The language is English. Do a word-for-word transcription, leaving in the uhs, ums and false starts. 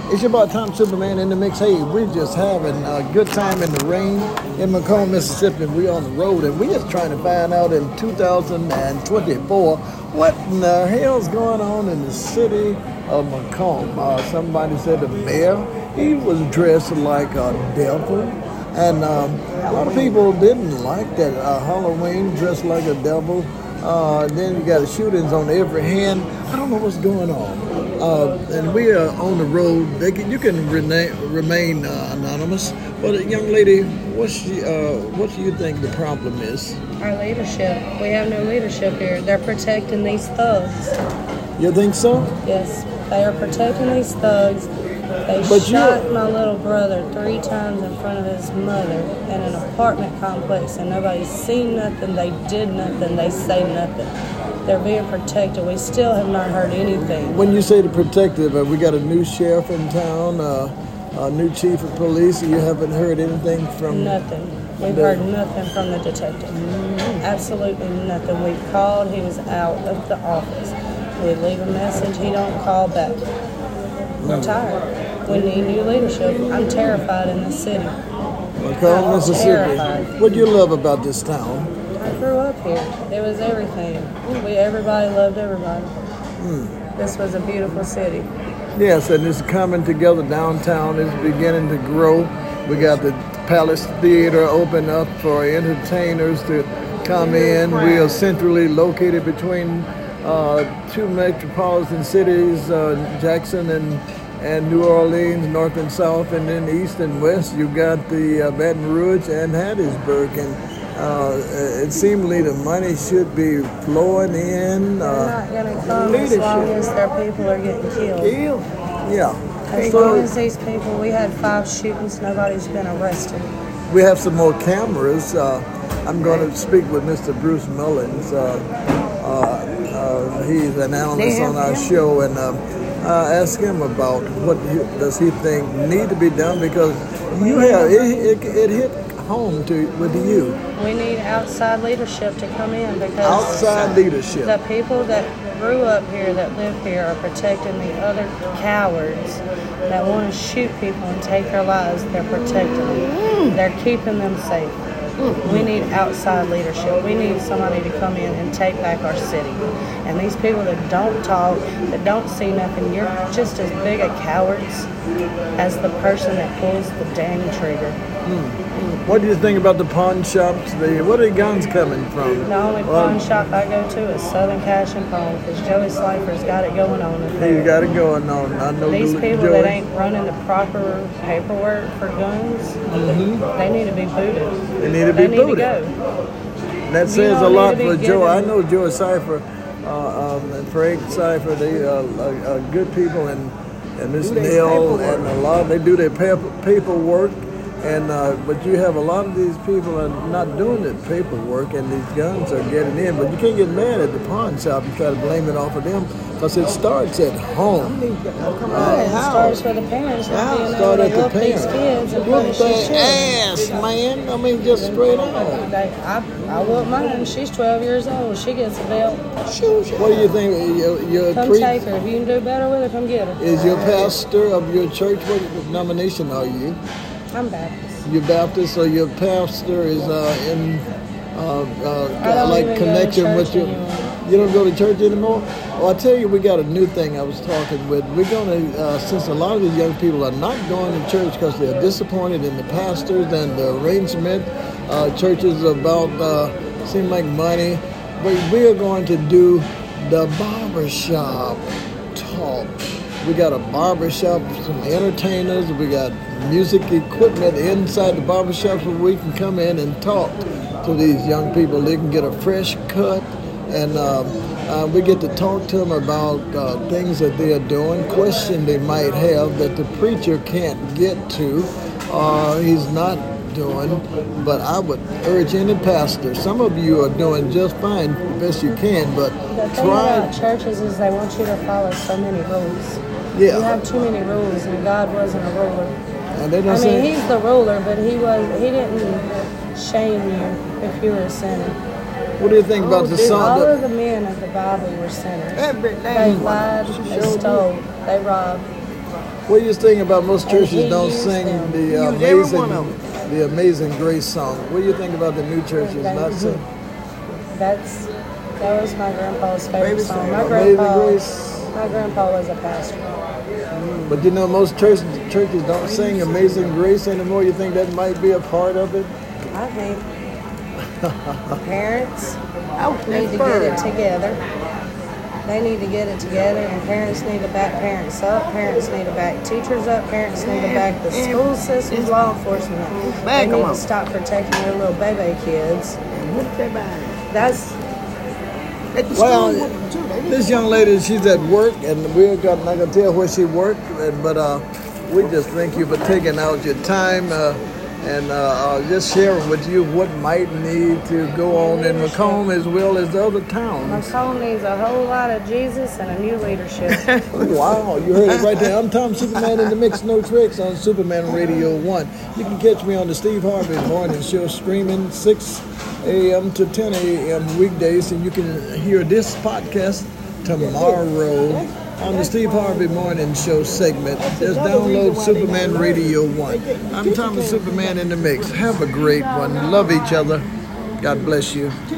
It's your boy Tom Superman in the mix. Hey, we're just having a good time in the rain in Macomb, Mississippi. We're on the road, and we're just trying to find out in two thousand twenty-four what in the hell's going on in the city of Macomb. Uh, somebody said the mayor, he was dressed like a devil. And um, a lot of people didn't like that uh, Halloween, dressed like a devil. Uh, then you got shootings on every hand. I don't know what's going on. Uh, and we are on the road. They can, you can rena- remain uh, anonymous. But uh, young lady, what's the, uh, what do you think the problem is? Our leadership. We have no leadership here. They're protecting these thugs. You think so? Yes, they are protecting these thugs. They But shot you- my little brother three times in front of his mother in an apartment complex, and nobody's seen nothing. They did nothing. They say nothing. They're being protected. We still have not heard anything. When you say the protective, uh, we got a new sheriff in town, uh, a new chief of police. You haven't heard anything from... Nothing. We've the- heard nothing from the detective. Absolutely nothing. We've called. He was out of the office. We leave a message. He don't call back. We're tired. We need new leadership. I'm terrified in this city. Macomb, I'm Mississippi. terrified. What do you love about this town? I grew up here. It was everything. We everybody loved everybody. This was a beautiful city. Yes, and it's coming together. Downtown is beginning to grow. We got the Palace Theater open up for entertainers to come in. We are centrally located between uh, two metropolitan cities, uh, Jackson and and New Orleans, north and south, and then east and west. You got the uh, Baton Rouge and Hattiesburg, and uh, it seemingly the money should be flowing in. They're Uh, not going to come as long as their people are getting killed. yeah. As So- long as these people, we had five shootings, nobody's been arrested. We have some more cameras. Uh, I'm going to speak with Mister Bruce Mullins. Uh, uh, uh, he's an analyst on our show, and uh, uh, ask him about what he, does he think need to be done, because you have it, it, it hit home to with you. We need outside leadership to come in because Outside leadership. the people that grew up here, that live here, are protecting the other cowards that want to shoot people and take their lives. They're protecting them. They're keeping them safe. We need outside leadership. We need somebody to come in and take back our city. And these people that don't talk, that don't see nothing, you're just as big a cowards as the person that pulls the dang trigger. What do you think about the pawn shops? The what are the guns coming from? The only Well, pawn shop I go to is Southern Cash and Pawn because Joey Slifer's got it going on in He's there. got it going on. I know These the- people Joey. that ain't running the proper paperwork for guns, they need to be booted. They need to be They need booted. to go. That You says a don't lot need to for be Joe. I given- know Joe Cipher uh, um, and Frank Cipher. They are uh, uh, good people, and and Miss Neal and a lot. They do their paper, paperwork, and uh, but you have a lot of these people are not doing the paperwork, and these guns are getting in. But you can't get mad at the pawn shop and try to blame it off of them, because it starts at home. Right, it starts with the parents not being able Start to at the whoop these parents. kids and Whoop punish their these children. ass, man. I mean, just straight on. They, I, I whoop mine. She's twelve years old. She gets a belt. What do you think? Your, your Come priest take her. If you can do better with her, come get her. is your pastor of your church. What denomination are you? I'm Baptist. You're Baptist, so your pastor is uh, in uh, uh, I don't like even go to connection with church you. anymore. You don't go to church anymore? Well, I tell you, we got a new thing I was talking with. We're going to, uh, since a lot of these young people are not going to church because they're disappointed in the pastors and the arrangement, uh, churches about, uh, seem like money, but we are going to do the barbershop talk. We got a barbershop, some entertainers, we got music equipment inside the barbershop where we can come in and talk to these young people. They can get a fresh cut, and uh, uh, we get to talk to them about uh, things that they are doing, questions they might have that the preacher can't get to, or he's not doing. But I would urge any pastor, some of you are doing just fine, the best you can, but The thing try. about churches is they want you to follow so many rules. Yeah. You have too many rules, and God wasn't a ruler. And they don't I mean, say, He's the ruler, but He was He didn't shame you if you were a sinner. what do you think about the song? All that- of the men of the Bible were sinners. They Everything. lied, they stole, they robbed. What do you think about most And he churches don't used sing them. the Used every amazing, one of the Amazing Grace song? What do you think about the new churches not sing That's that was my grandpa's favorite Favorite song. song. My Amazing grandpa, Grace? my grandpa was a pastor. But you know, most churches churches don't sing Amazing Grace anymore. You think that might be a part of it? I think parents Oh, need that's to get it bird. together. They need to get it together, and parents need to back parents up. Parents need to back teachers up. Parents need to back the school systems, law enforcement. They Back 'em need up. to stop protecting their little baby kids. And whoop their body. That's At the Well, school, whoop 'em too. They this young lady, she's at work, and we're got, not gonna tell where she worked, but uh, we just thank you for taking out your time uh, and uh, uh, just sharing with you what might need to go on in Macomb as well as the other towns. Macomb needs a whole lot of Jesus and a new leadership. Wow, you heard it right there. I'm Tom Superman in the Mix, no tricks on Superman Radio one. You can catch me on the Steve Harvey Morning Show streaming six a.m. to ten a.m. weekdays, and you can hear this podcast tomorrow on the Steve Harvey Morning Show segment. Just download Superman Radio one. I'm Thomas Superman in the Mix. Have a great one. Love each other. God bless you.